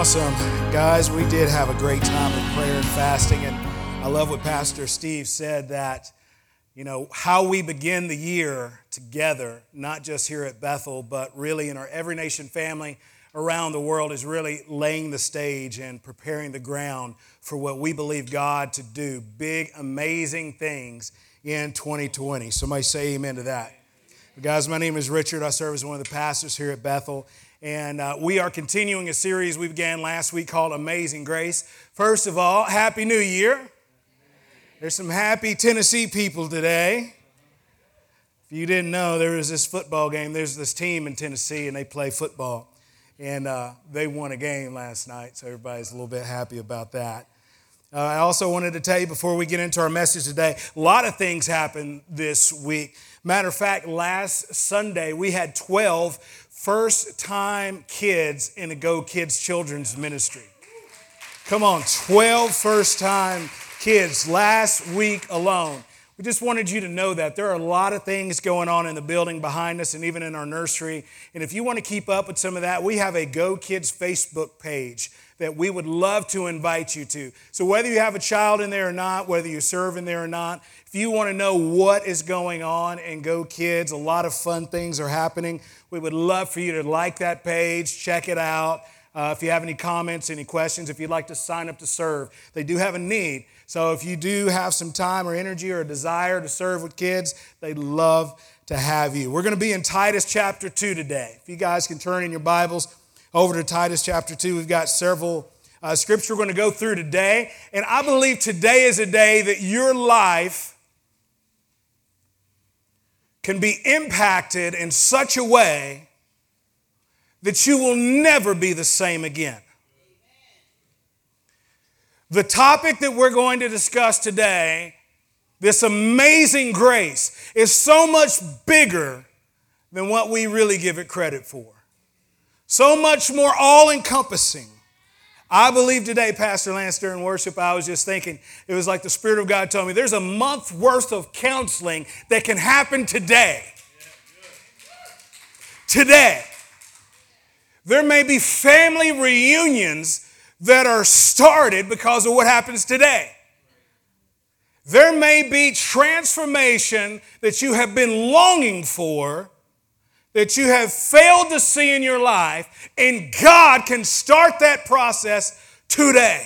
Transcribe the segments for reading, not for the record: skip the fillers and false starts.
Awesome. Guys, we did have a great time of prayer and fasting, and I love what Pastor Steve said, that, how we begin the year together, not just here at Bethel, but really in our Every Nation family around the world, is really laying the stage and preparing the ground for what we believe God to do, big, amazing things in 2020. Somebody say amen to that. Guys, my name is Richard. I serve as one of the pastors here at Bethel. And we are continuing a series we began last week called Amazing Grace. First of all, Happy New Year. There's some happy Tennessee people today. If you didn't know, there was this football game. There's this team in Tennessee, and they play football. And they won a game last night, so everybody's a little bit happy about that. I also wanted to tell you before we get into our message today, a lot of things happened this week. Matter of fact, last Sunday, we had 12 first-time kids in a Go Kids Children's Ministry. Come on, 12 first-time kids last week alone. We just wanted you to know that there are a lot of things going on in the building behind us and even in our nursery. And if you want to keep up with some of that, we have a Go Kids Facebook page that we would love to invite you to. So whether you have a child in there or not, whether you serve in there or not, if you want to know what is going on in Go Kids, a lot of fun things are happening. We would love for you to like that page, check it out. If you have any comments, any questions, if you'd like to sign up to serve, they do have a need. So if you do have some time or energy or a desire to serve with kids, they'd love to have you. We're going to be in Titus chapter 2 today. If you guys can turn in your Bibles over to Titus chapter 2, we've got several scriptures we're going to go through today. And I believe today is a day that your life can be impacted in such a way that you will never be the same again. The topic that we're going to discuss today, this amazing grace, is so much bigger than what we really give it credit for. So much more all-encompassing. I believe today, Pastor Lance, during worship, I was just thinking, it was like the Spirit of God told me, there's a month worth of counseling that can happen today. Today. There may be family reunions that are started because of what happens today. There may be transformation that you have been longing for, that you have failed to see in your life, and God can start that process today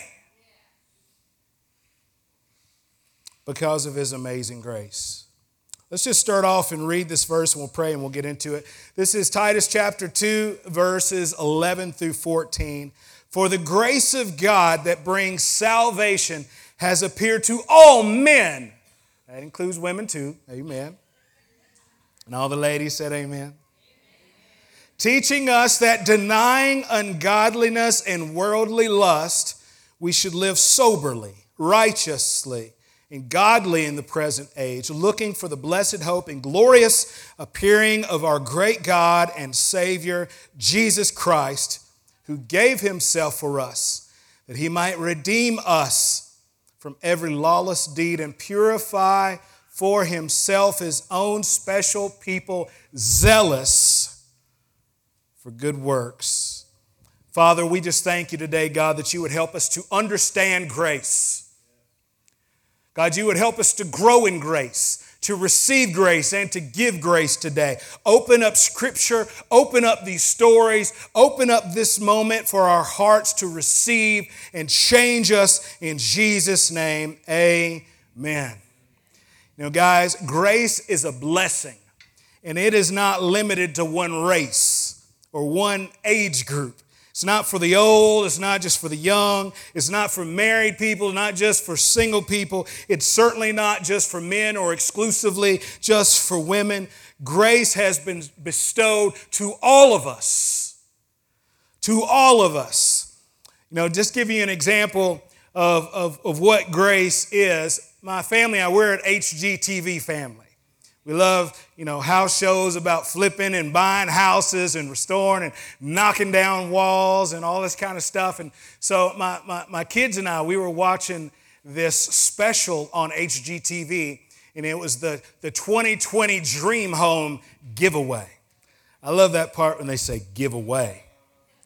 because of His amazing grace. Let's just start off and read this verse, and we'll pray and we'll get into it. This is Titus chapter 2, verses 11 through 14. For the grace of God that brings salvation has appeared to all men. That includes women too. Amen. And all the ladies said amen. Teaching us that denying ungodliness and worldly lust, we should live soberly, righteously, and godly in the present age, looking for the blessed hope and glorious appearing of our great God and Savior, Jesus Christ, who gave Himself for us, that He might redeem us from every lawless deed and purify for Himself His own special people, zealous for good works. Father, we just thank You today, God, that You would help us to understand grace. God, You would help us to grow in grace, to receive grace, and to give grace today. Open up Scripture, open up these stories, open up this moment for our hearts to receive and change us in Jesus' name. Amen. Guys, grace is a blessing, and it is not limited to one race or one age group. It's not for the old. It's not just for the young. It's not for married people, not just for single people. It's certainly not just for men or exclusively just for women. Grace has been bestowed to all of us. To all of us. Just give you an example of what grace is. My family, we're an HGTV family. We love, house shows about flipping and buying houses and restoring and knocking down walls and all this kind of stuff. And so my kids and I, we were watching this special on HGTV, and it was the 2020 Dream Home giveaway. I love that part when they say giveaway.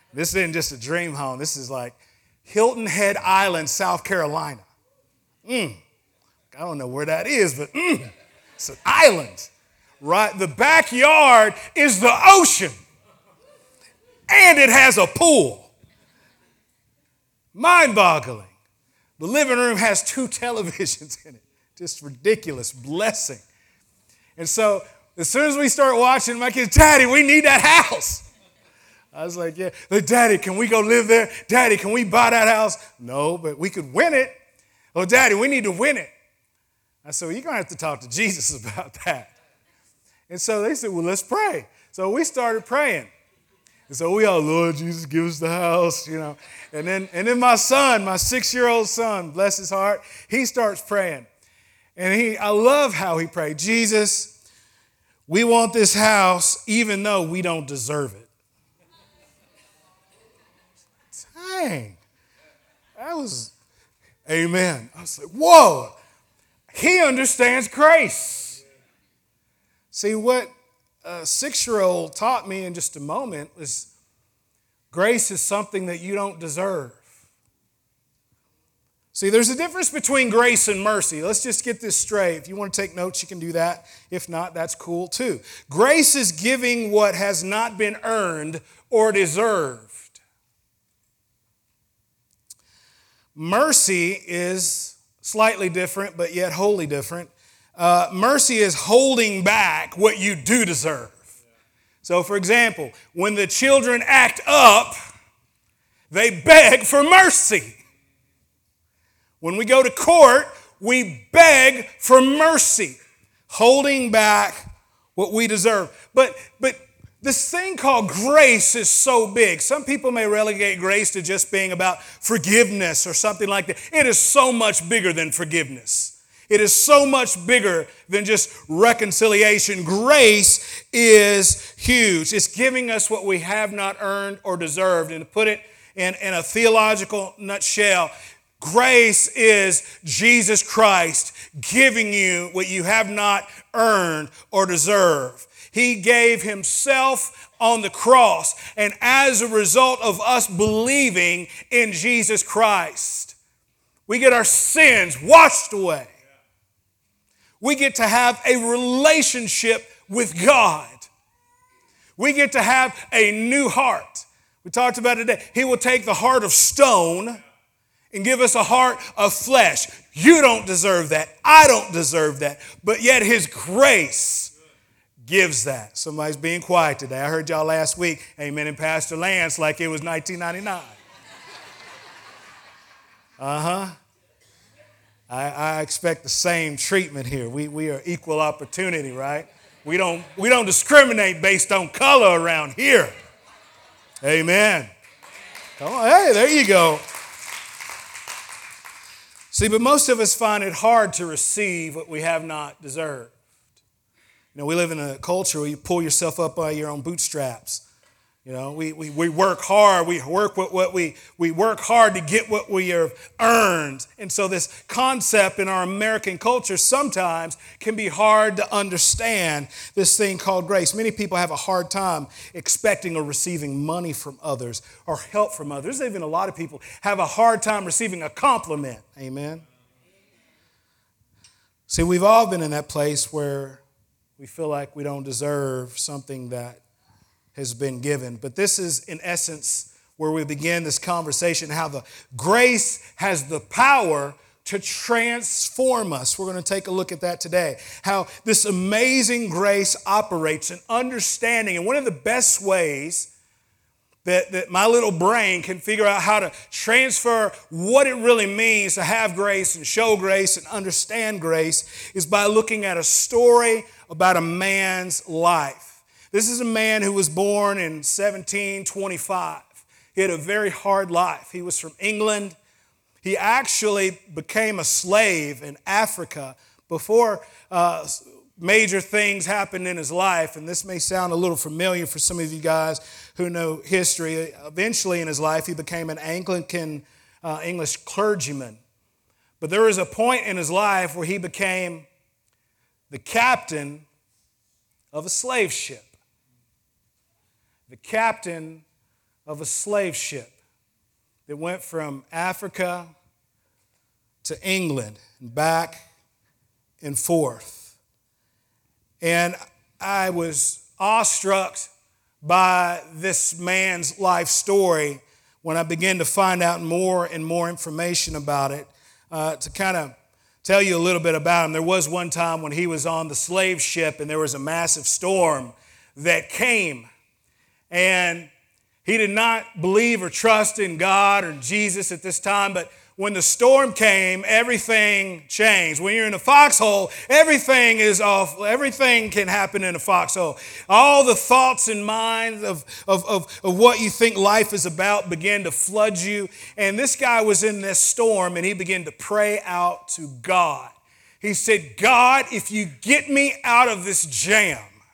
This isn't just a dream home. This is like Hilton Head Island, South Carolina. I don't know where that is, but it's an island, right? The backyard is the ocean, and it has a pool. Mind-boggling. The living room has 2 televisions in it. Just ridiculous blessing. And so as soon as we start watching, my kids, Daddy, we need that house. I was like, yeah. Daddy, can we go live there? Daddy, can we buy that house? No, but we could win it. Oh, Daddy, we need to win it. I said, well, you're going to have to talk to Jesus about that. And so they said, well, let's pray. So we started praying. And so we all, Lord Jesus, give us the house, you know. And then my son, my 6-year-old son, bless his heart, he starts praying. And I love how he prayed. Jesus, we want this house even though we don't deserve it. Dang. That was, amen. I was like, whoa. He understands grace. See, what a 6-year-old taught me in just a moment was grace is something that you don't deserve. See, there's a difference between grace and mercy. Let's just get this straight. If you want to take notes, you can do that. If not, that's cool too. Grace is giving what has not been earned or deserved. Mercy is slightly different, but yet wholly different. Mercy is holding back what you do deserve. So, for example, when the children act up, they beg for mercy. When we go to court, we beg for mercy, holding back what we deserve. But this thing called grace is so big. Some people may relegate grace to just being about forgiveness or something like that. It is so much bigger than forgiveness. It is so much bigger than just reconciliation. Grace is huge. It's giving us what we have not earned or deserved. And to put it in a theological nutshell, grace is Jesus Christ giving you what you have not earned or deserved. He gave himself on the cross, and as a result of us believing in Jesus Christ, we get our sins washed away. We get to have a relationship with God. We get to have a new heart. We talked about it today. He will take the heart of stone and give us a heart of flesh. You don't deserve that. I don't deserve that. But yet his grace gives that. Somebody's being quiet today. I heard y'all last week, amen, in Pastor Lance like it was 1999. I expect the same treatment here. We are equal opportunity, right? We don't discriminate based on color around here. Amen. Come on, hey, there you go. See, but most of us find it hard to receive what we have not deserved. You know, we live in a culture where you pull yourself up by your own bootstraps. You know, we work hard. We work hard to get what we have earned. And so this concept in our American culture sometimes can be hard to understand, this thing called grace. Many people have a hard time expecting or receiving money from others or help from others. Even a lot of people have a hard time receiving a compliment. Amen. See, we've all been in that place where we feel like we don't deserve something that has been given. But this is, in essence, where we begin this conversation, how the grace has the power to transform us. We're going to take a look at that today. How this amazing grace operates, and understanding. And one of the best ways that my little brain can figure out how to transfer what it really means to have grace and show grace and understand grace is by looking at a story about a man's life. This is a man who was born in 1725. He had a very hard life. He was from England. He actually became a slave in Africa before major things happened in his life. And this may sound a little familiar for some of you guys who know history. Eventually in his life, he became an Anglican English clergyman. But there was a point in his life where he became the captain of a slave ship. The captain of a slave ship that went from Africa to England and back and forth. And I was awestruck by this man's life story when I began to find out more and more information about it. To kind of tell you a little bit about him, there was one time when he was on the slave ship and there was a massive storm that came. And he did not believe or trust in God or Jesus at this time, but when the storm came, everything changed. When you're in a foxhole, everything is off. Everything can happen in a foxhole. All the thoughts and minds of what you think life is about begin to flood you. And this guy was in this storm, and he began to pray out to God. He said, God, if you get me out of this jam.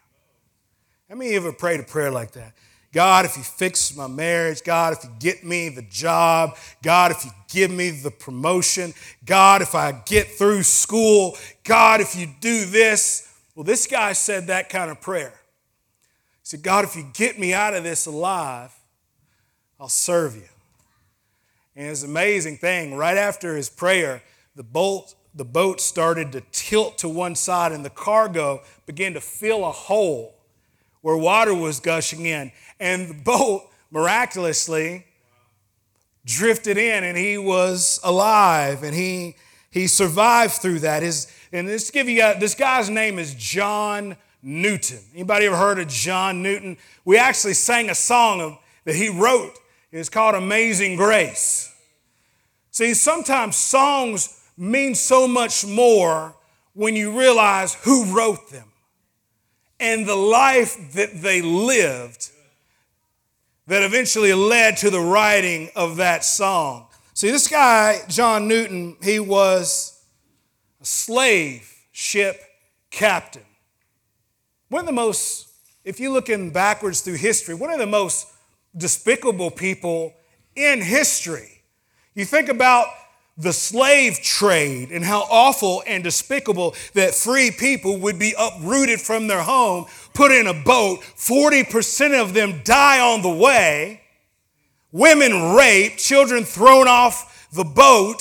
How many of you ever prayed a prayer like that? God, if you fix my marriage, God, if you get me the job, God, if you give me the promotion, God, if I get through school, God, if you do this. Well, this guy said that kind of prayer. He said, God, if you get me out of this alive, I'll serve you. And it's an amazing thing. Right after his prayer, the boat started to tilt to one side and the cargo began to fill a hole where water was gushing in. And the boat miraculously drifted in and he was alive and he survived through that. This guy's name is John Newton. Anybody ever heard of John Newton? We actually sang a song that he wrote. It's called Amazing Grace. See, sometimes songs mean so much more when you realize who wrote them and the life that they lived that eventually led to the writing of that song. See, this guy, John Newton, he was a slave ship captain. One of the most, if you're looking backwards through history, one of the most despicable people in history. You think about the slave trade and how awful and despicable that free people would be uprooted from their home, put in a boat, 40% of them die on the way, women raped, children thrown off the boat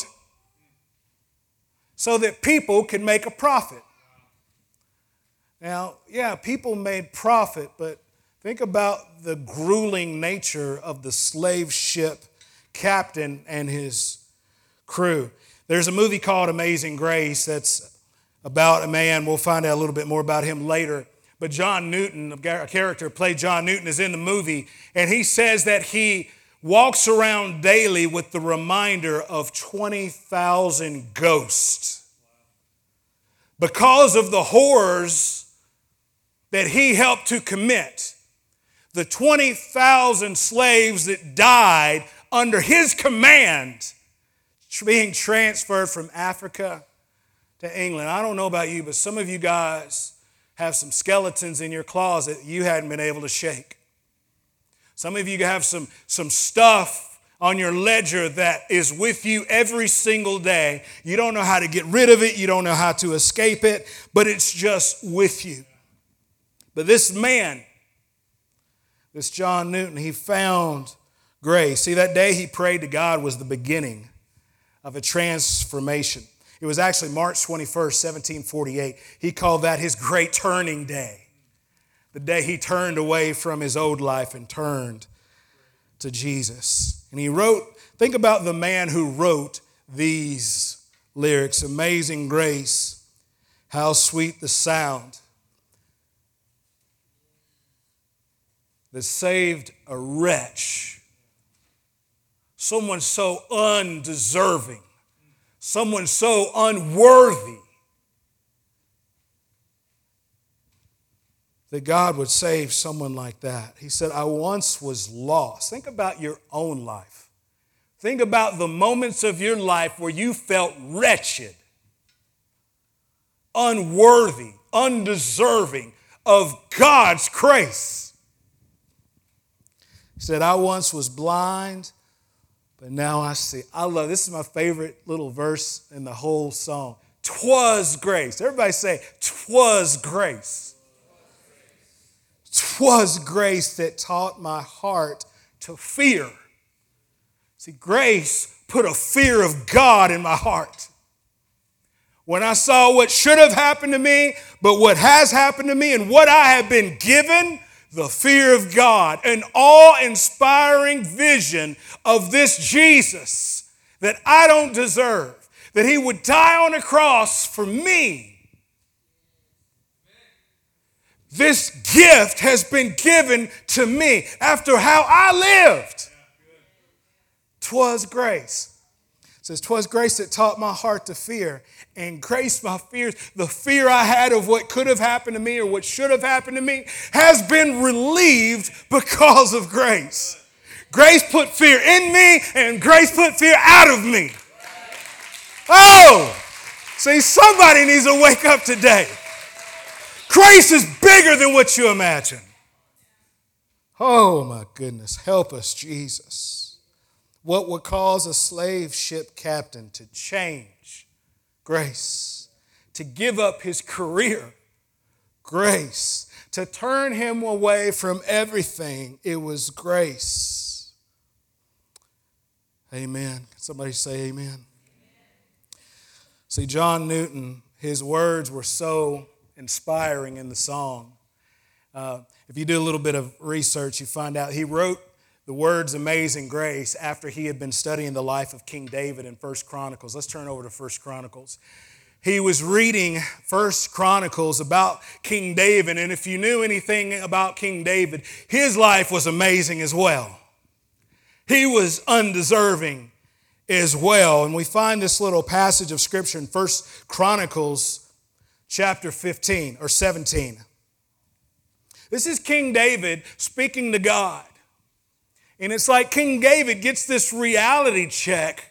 so that people could make a profit. Now, yeah, people made profit, but think about the grueling nature of the slave ship captain and his crew. There's a movie called Amazing Grace that's about a man. We'll find out a little bit more about him later. But John Newton, a character played John Newton, is in the movie, and he says that he walks around daily with the reminder of 20,000 ghosts because of the horrors that he helped to commit. The 20,000 slaves that died under his command being transferred from Africa to England. I don't know about you, but some of you guys have some skeletons in your closet you hadn't been able to shake. Some of you have some stuff on your ledger that is with you every single day. You don't know how to get rid of it. You don't know how to escape it, but it's just with you. But this man, this John Newton, he found grace. See, that day he prayed to God was the beginning of a transformation. It was actually March 21st, 1748. He called that his great turning day. The day he turned away from his old life and turned to Jesus. And he wrote, think about the man who wrote these lyrics. Amazing grace, how sweet the sound that saved a wretch. Someone so undeserving, someone so unworthy that God would save someone like that. He said, I once was lost. Think about your own life. Think about the moments of your life where you felt wretched, unworthy, undeserving of God's grace. He said, I once was blind, but now I see. I love, this is my favorite little verse in the whole song. 'Twas grace. Everybody say, 'twas grace. 'Twas grace that taught my heart to fear. See, grace put a fear of God in my heart. When I saw what should have happened to me, but what has happened to me and what I have been given, the fear of God, an awe-inspiring vision of this Jesus that I don't deserve, that he would die on a cross for me. This gift has been given to me after how I lived. 'Twas grace. It says, 'twas grace that taught my heart to fear, and grace my fears. The fear I had of what could have happened to me or what should have happened to me has been relieved because of grace. Grace put fear in me, and grace put fear out of me. Oh, see, somebody needs to wake up today. Grace is bigger than what you imagine. Oh, my goodness. Help us, Jesus. What would cause a slave ship captain to change? Grace. To give up his career? Grace. To turn him away from everything? It was grace. Amen. Somebody say amen. See, John Newton, his words were so inspiring in the song. If you do a little bit of research, you find out he wrote the words Amazing Grace after he had been studying the life of King David in 1 Chronicles. Let's turn over to 1 Chronicles. He was reading 1 Chronicles about King David, and if you knew anything about King David, his life was amazing as well. He was undeserving as well. And we find this little passage of Scripture in 1 Chronicles chapter 15 or 17. This is King David speaking to God. And it's like King David gets this reality check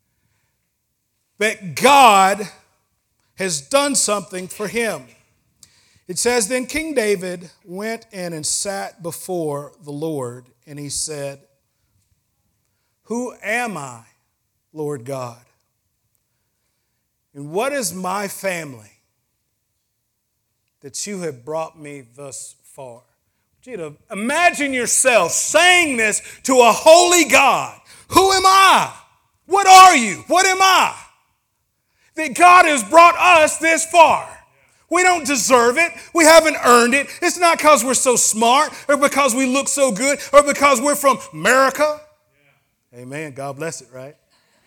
that God has done something for him. It says, then King David went in and sat before the Lord, and he said, who am I, Lord God? And what is my family that you have brought me thus far? You to imagine yourself saying this to a holy God. Who am I? What are you? What am I? That God has brought us this far. We don't deserve it. We haven't earned it. It's not because we're so smart or because we look so good or because we're from America. Yeah. Amen. God bless it, right?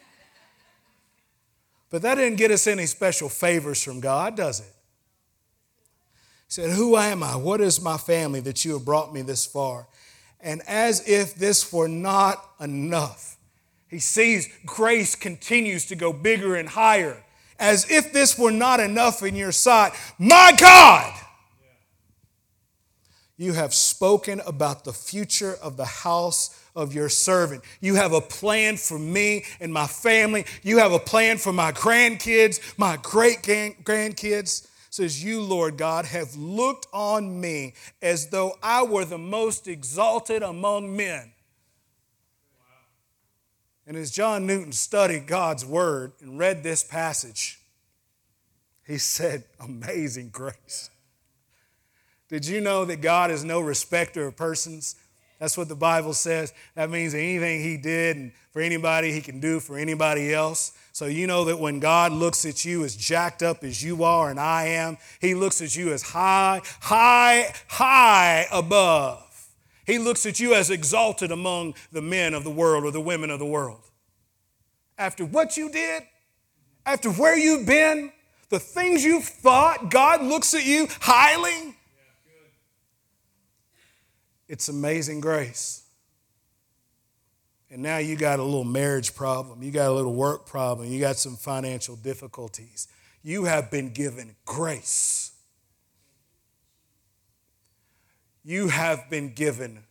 But that didn't get us any special favors from God, does it? He said, who am I? What is my family that you have brought me this far? And as if this were not enough, he sees grace continues to go bigger and higher. As if this were not enough in your sight, my God, you have spoken about the future of the house of your servant. You have a plan for me and my family. You have a plan for my grandkids, my great-grandkids. Says, you, Lord God, have looked on me as though I were the most exalted among men. Wow. And as John Newton studied God's word and read this passage, he said, amazing grace. Did you know that God is no respecter of persons? That's what the Bible says. That means anything he did and for anybody, he can do for anybody else. So you know that when God looks at you as jacked up as you are and I am, he looks at you as high above. He looks at you as exalted among the men of the world or the women of the world. After what you did, after where you've been, the things you've thought, God looks at you highly. It's amazing grace. And now you got a little marriage problem. You got a little work problem. You got some financial difficulties. You have been given grace. You have been given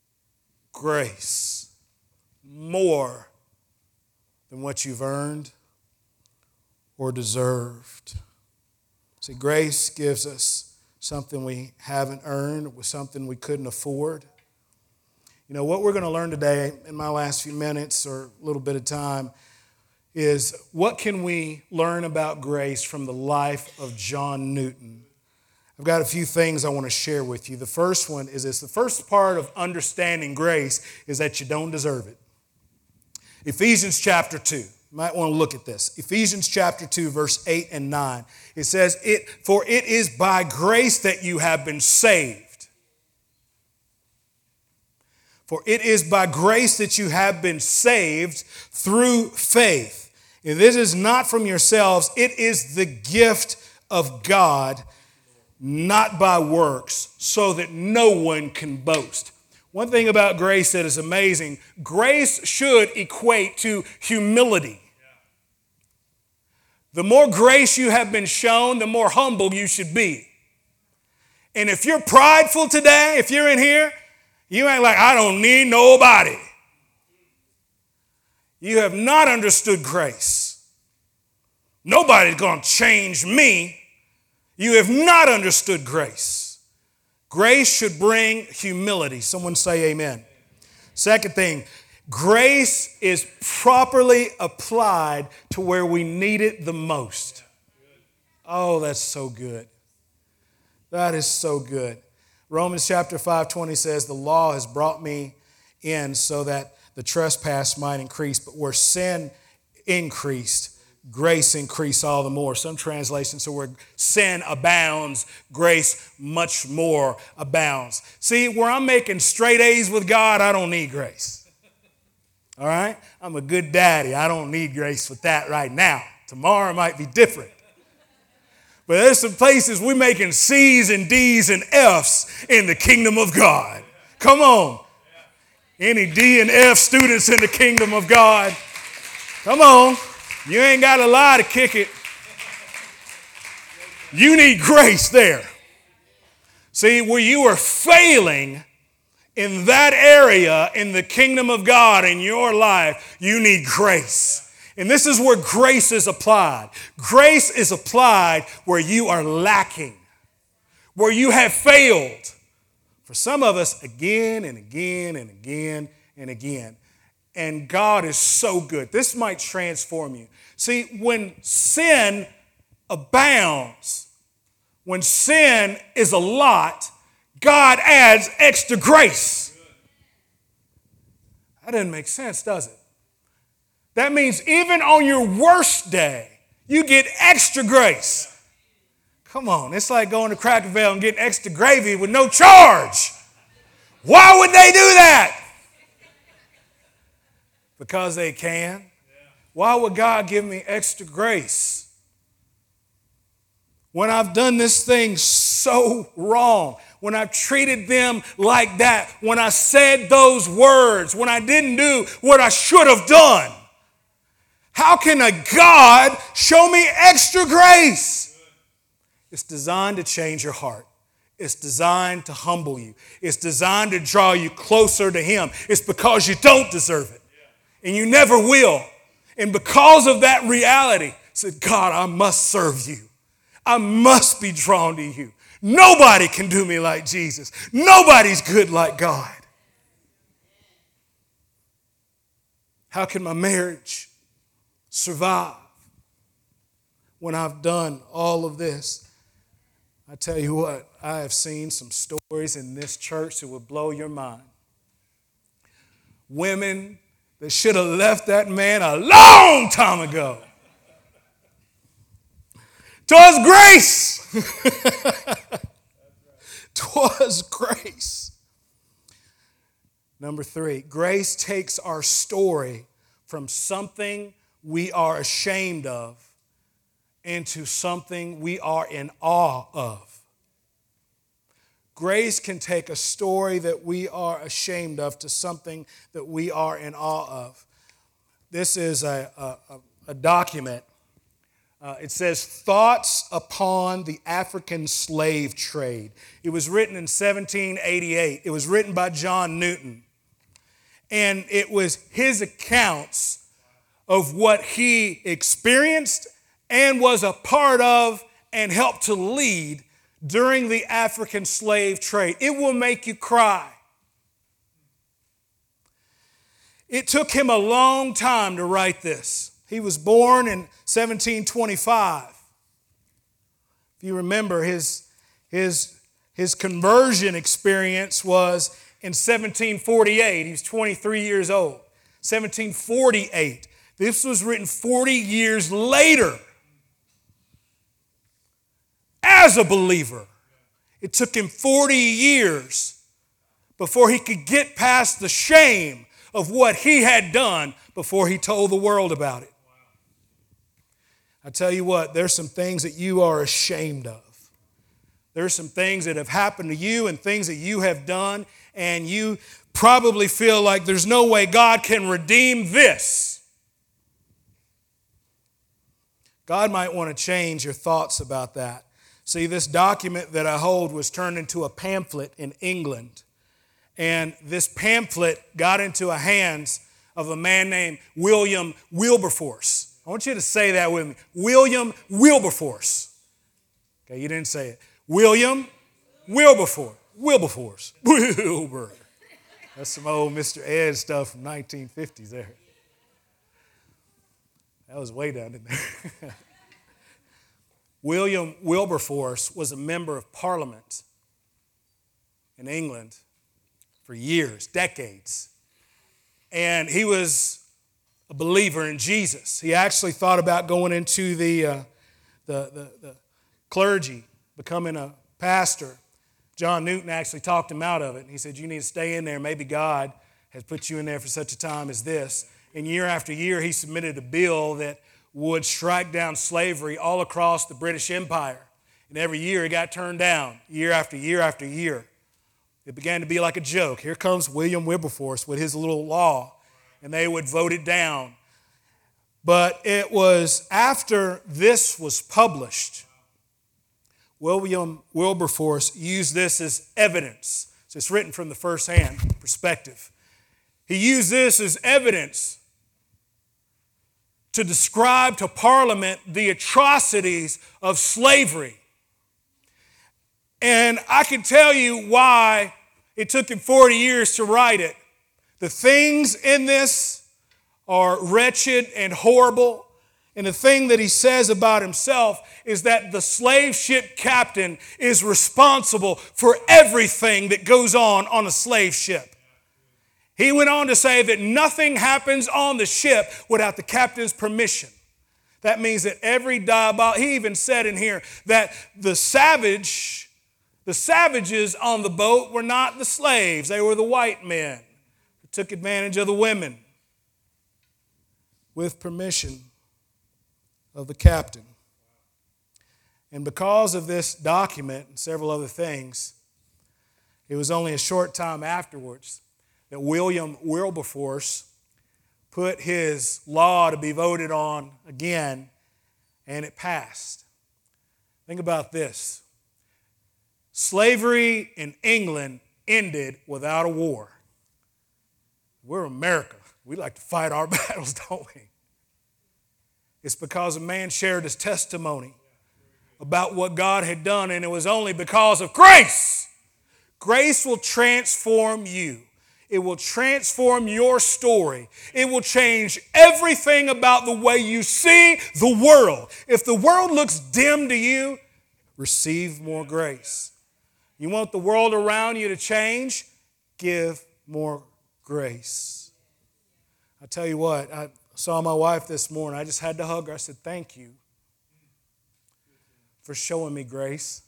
grace more than what you've earned or deserved. See, grace gives us something we haven't earned, something we couldn't afford. You know, what we're going to learn today in my last few minutes or a little bit of time is what can we learn about grace from the life of John Newton I've got a few things I want to share with you. The first one is this. The first part of understanding grace is that you don't deserve it. Ephesians chapter 2. You might want to look at this. Ephesians chapter 2, verse 8 and 9. It says, "For it is by grace that you have been saved." For it is by grace that you have been saved through faith. And this is not from yourselves. It is the gift of God, not by works, so that no one can boast. One thing about grace that is amazing, grace should equate to humility. The more grace you have been shown, the more humble you should be. And if you're prideful today, if you're in here, you ain't like, I don't need nobody. You have not understood grace. Nobody's going to change me. You have not understood grace. Grace should bring humility. Someone say amen. Second thing, grace is properly applied to where we need it the most. Oh, that's so good. That is so good. Romans chapter 5:20 says, "The law has brought me in so that the trespass might increase, but where sin increased, grace increased all the more." Some translations, so where sin abounds, grace much more abounds. See, where I'm making straight A's with God, I don't need grace. All right? I'm a good daddy. I don't need grace with that right now. Tomorrow might be different. But there's some places we're making C's and D's and F's in the kingdom of God. Come on. Any D and F students in the kingdom of God? Come on. You ain't got to lie to kick it. You need grace there. See, where you are failing in that area in the kingdom of God in your life, you need grace. And this is where grace is applied. Grace is applied where you are lacking, where you have failed. For some of us, again and again and again and again. And God is so good. This might transform you. See, when sin abounds, when sin is a lot, God adds extra grace. That doesn't make sense, does it? That means even on your worst day, you get extra grace. Come on, it's like going to Cracker Barrel and getting extra gravy with no charge. Why would they do that? Because they can. Why would God give me extra grace when I've done this thing so wrong? When I've treated them like that? When I said those words? When I didn't do what I should have done? How can a God show me extra grace? It's designed to change your heart. It's designed to humble you. It's designed to draw you closer to Him. It's because you don't deserve it. And you never will. And because of that reality, I said, God, I must serve you. I must be drawn to you. Nobody can do me like Jesus. Nobody's good like God. How can my marriage survive when I've done all of this? I tell you what, I have seen some stories in this church that would blow your mind. Women that should have left that man a long time ago. 'Twas grace. 'Twas grace. Number 3, grace takes our story from something we are ashamed of into something we are in awe of. Grace can take a story that we are ashamed of to something that we are in awe of. This is a document. It says, Thoughts Upon the African Slave Trade. It was written in 1788. It was written by John Newton. And it was his accounts of what he experienced and was a part of and helped to lead during the African slave trade. It will make you cry. It took him a long time to write this. He was born in 1725. If you remember, his His conversion experience was in 1748. He was 23 years old. 1748. This was written 40 years later. As a believer, it took him 40 years before he could get past the shame of what he had done before he told the world about it. I tell you what, there's some things that you are ashamed of. There's some things that have happened to you and things that you have done, and you probably feel like there's no way God can redeem this. God might want to change your thoughts about that. See, this document that I hold was turned into a pamphlet in England. And this pamphlet got into the hands of a man named William Wilberforce. I want you to say that with me. William Wilberforce. Okay, you didn't say it. William Wilberforce. Wilberforce. Wilbur. That's some old Mr. Ed stuff from 1950s there. That was way down in there. William Wilberforce was a member of Parliament in England for years, decades. And he was a believer in Jesus. He actually thought about going into the clergy, becoming a pastor. John Newton actually talked him out of it. He said, you need to stay in there. Maybe God has put you in there for such a time as this. And year after year, he submitted a bill that would strike down slavery all across the British Empire. And every year it got turned down, year after year after year. It began to be like a joke. Here comes William Wilberforce with his little law, and they would vote it down. But it was after this was published, William Wilberforce used this as evidence. So it's written from the first-hand perspective. He used this as evidence to describe to Parliament the atrocities of slavery. And I can tell you why it took him 40 years to write it. The things in this are wretched and horrible. And the thing that he says about himself is that the slave ship captain is responsible for everything that goes on a slave ship. He went on to say that nothing happens on the ship without the captain's permission. That means that every he even said in here that the savages on the boat were not the slaves. They were the white men who took advantage of the women with permission of the captain. And because of this document and several other things, it was only a short time afterwards that William Wilberforce put his law to be voted on again, and it passed. Think about this. Slavery in England ended without a war. We're America. We like to fight our battles, don't we? It's because a man shared his testimony about what God had done, and it was only because of grace. Grace will transform you. It will transform your story. It will change everything about the way you see the world. If the world looks dim to you, receive more grace. You want the world around you to change? Give more grace. I tell you what, I saw my wife this morning. I just had to hug her. I said, thank you for showing me grace.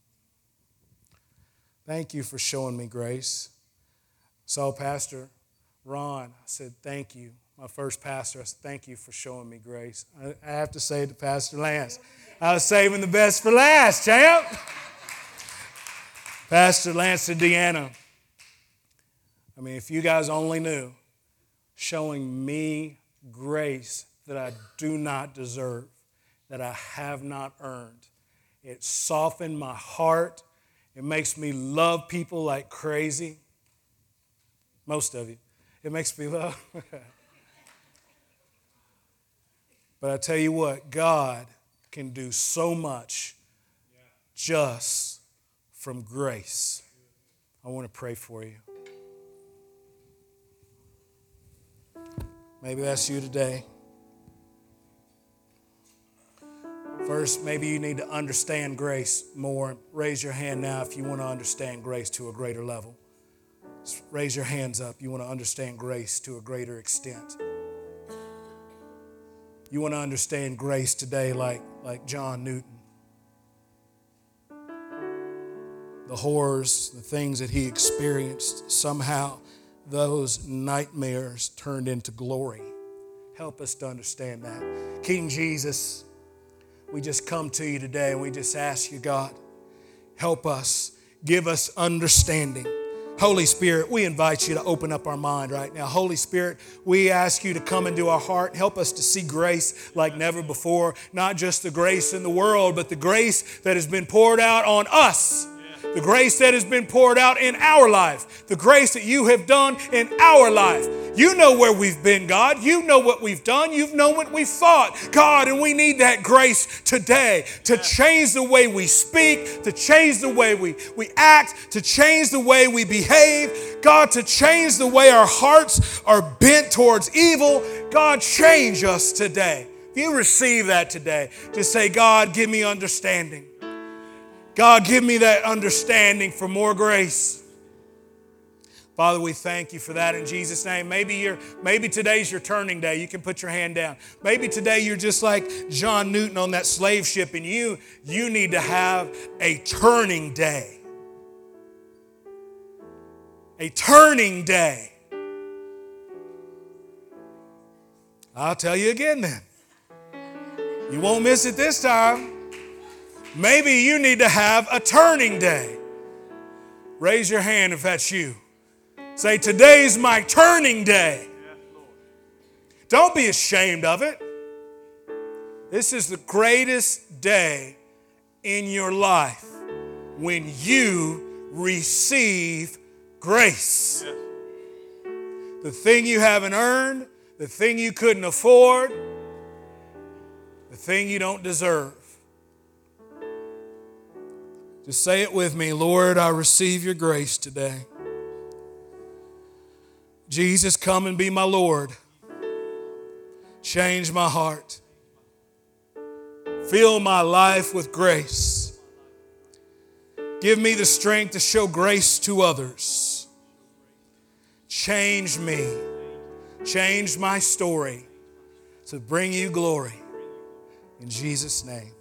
Thank you for showing me grace. Saw Pastor Ron. I said, thank you. My first pastor, I said, thank you for showing me grace. I have to say to Pastor Lance, I was saving the best for last, champ. Pastor Lance and Deanna. I mean, if you guys only knew, showing me grace that I do not deserve, that I have not earned. It softened my heart. It makes me love people like crazy. Most of you. It makes me love. But I tell you what, God can do so much just from grace. I want to pray for you. Maybe that's you today. First, maybe you need to understand grace more. Raise your hand now if you want to understand grace to a greater level. Just raise your hands up. You want to understand grace to a greater extent. You want to understand grace today like John Newton. The horrors, the things that he experienced, somehow those nightmares turned into glory. Help us to understand that. King Jesus, we just come to you today and we just ask you, God, help us, give us understanding. Holy Spirit, we invite you to open up our mind right now. Holy Spirit, we ask you to come into our heart. Help us to see grace like never before. Not just the grace in the world, but the grace that has been poured out on us. The grace that has been poured out in our life. The grace that you have done in our life. You know where we've been, God. You know what we've done. You've known what we've fought, God, and we need that grace today to change the way we speak, to change the way we act, to change the way we behave, God, to change the way our hearts are bent towards evil. God, change us today. If you receive that today, just say, God, give me understanding. God, give me that understanding for more grace. Father, we thank you for that in Jesus' name. Maybe today's your turning day. You can put your hand down. Maybe today you're just like John Newton on that slave ship and you need to have a turning day. A turning day. I'll tell you again then. You won't miss it this time. Maybe you need to have a turning day. Raise your hand if that's you. Say, today's my turning day. Don't be ashamed of it. This is the greatest day in your life when you receive grace. The thing you haven't earned, the thing you couldn't afford, the thing you don't deserve. Just say it with me. Lord, I receive your grace today. Jesus, come and be my Lord. Change my heart. Fill my life with grace. Give me the strength to show grace to others. Change me. Change my story to bring you glory. In Jesus' name.